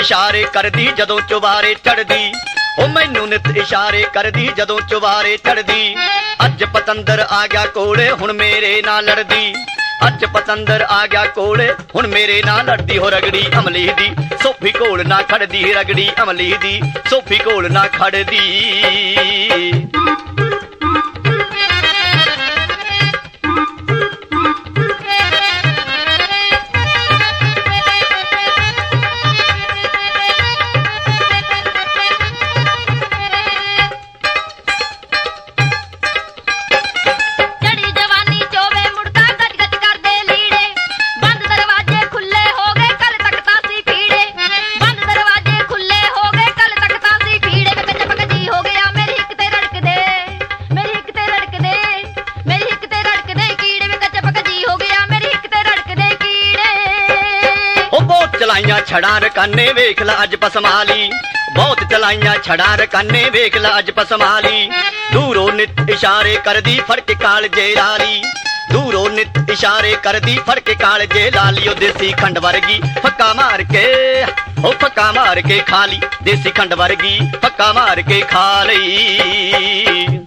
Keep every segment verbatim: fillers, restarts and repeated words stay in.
ਇਸ਼ਾਰੇ ਕਰਦੀ ਜਦੋਂ ਚੁਬਾਰੇ ਚੜਦੀ, ਉਹ ਮੈਨੂੰ ਨਿਤ ਇਸ਼ਾਰੇ ਕਰਦੀ ਜਦੋਂ ਚੁਬਾਰੇ ਚੜਦੀ। ਅੱਜ ਪਤੰਦਰ ਆ ਗਿਆ ਕੋਲੇ ਹੁਣ ਮੇਰੇ ਨਾਲ ਲੜਦੀ, ਅੱਜ ਪਤੰਦਰ ਆ ਗਿਆ ਕੋਲੇ ਹੁਣ ਮੇਰੇ ਨਾਲ ਲੜਦੀ। ਹੋ ਰਗੜੀ ਅਮਲੀ ਦੀ ਸੋਫੀ ਕੋਲ ਨਾ ਖੜਦੀ, ਰਗੜੀ ਅਮਲੀ ਦੀ ਸੋਫੀ ਕੋਲ ਨਾ ਖੜਦੀ। ਚਲਾਈਆਂ ਛੜਾਂ ਰਕਾਨੇ ਵੇਖ ਲਾ ਅੱਜ ਪਸਮਾਲੀ, ਬਹੁਤ ਚਲਾਈਆਂ ਛੜਾਂ ਰਕਾਨੇ ਵੇਖ ਲਾ ਅੱਜ ਪਸਮਾਲੀ। ਦੂਰੋਂ ਨਿਤ ਇਸ਼ਾਰੇ ਕਰਦੀ ਫੜ ਕੇ ਕਾਲਜੇ ਲਾਲੀ, ਦੂਰੋਂ ਨਿਤ ਇਸ਼ਾਰੇ ਕਰਦੀ ਫੜ ਕੇ ਕਾਲਜੇ ਲਾਲੀ। ਉਹ ਦੇਸੀ ਖੰਡ ਵਰਗੀ ਫੱਕਾ ਮਾਰ ਕੇ, ਉਹ ਫੱਕਾ ਮਾਰ ਕੇ ਖਾ ਲਈ, ਦੇਸੀ ਖੰਡ ਵਰਗੀ ਫੱਕਾ ਮਾਰ ਕੇ ਖਾ ਲਈ।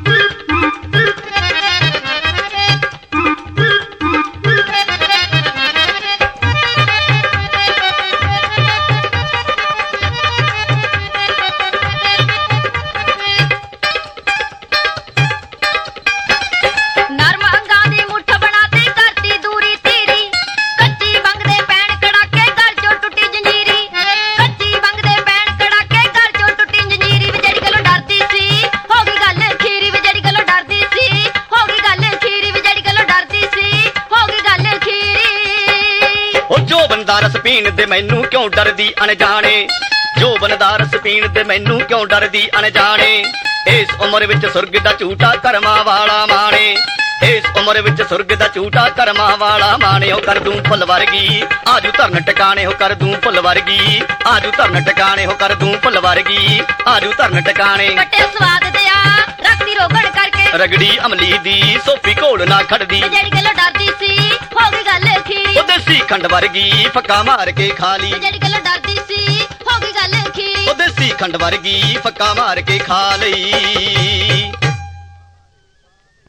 ਜੋਬਨ ਦਾ ਰਸ ਪੀਣ ਦੇ ਮੈਨੂੰ ਕਿਉਂ ਡਰਦੀ ਅਣਜਾਣੇ, ਜੋਬਨ ਦਾ ਰਸ ਪੀਣ ਦੇ ਮੈਨੂੰ ਕਿਉਂ ਡਰਦੀ ਅਣਜਾਣੇ। ਇਸ ਉਮਰ ਵਿੱਚ ਸੁਰਗ ਦਾ ਝੂਟਾ ਕਰਮਾਂ ਵਾਲਾ ਮਾਣੇ, ਇਸ ਉਮਰ ਵਿੱਚ ਸੁਰਗ ਦਾ ਝੂਟਾ ਕਰਮਾਂ ਵਾਲਾ ਮਾਣੇ। ਉਹ ਕਰ ਦੂੰ ਫੁੱਲ ਵਰਗੀ ਆਜੂ ਧਰਨ ਟਿਕਾਣੇ, ਹੋ ਕਰ ਦੂੰ ਫੁੱਲ ਵਰਗੀ ਆਜੂ ਧਰਨ ਟਿਕਾਣੇ, ਹੋ ਕਰ ਦੂੰ ਫੁੱਲ ਵਰਗੀ ਆਜੂ ਧਰਨ ਟਿਕਾਣੇ। ਕੱਟੇ ਸਵਾਦ ਦਿਆ ਰੱਖਦੀ ਰੋਗਣ ਕਰਕੇ, ਰਗੜੀ ਅਮਲੀ ਦੀ ਸੋਫੀ ਕੋਲ ਨਾ ਖੜਦੀ, ਜਿਹੜੀ ਗੱਲੋਂ ਡਰਦੀ ਸੀ ਹੋ ਗਈ ਗੱਲ ਖੀਰੀ। ਉਹ ਦੇਸੀ ਖੰਡ ਵਰਗੀ ਫੱਕਾ ਮਾਰ ਕੇ ਖਾ ਲਈ, ਜਿਹੜੀ ਗੱਲੋਂ ਡਰਦੀ ਸੀ ਹੋ ਗਈ ਗੱਲ ਖੀਰੀ। ਉਹ ਦੇਸੀ ਖੰਡ ਵਰਗੀ ਫੱਕਾ ਮਾਰ ਕੇ ਖਾ ਲਈ।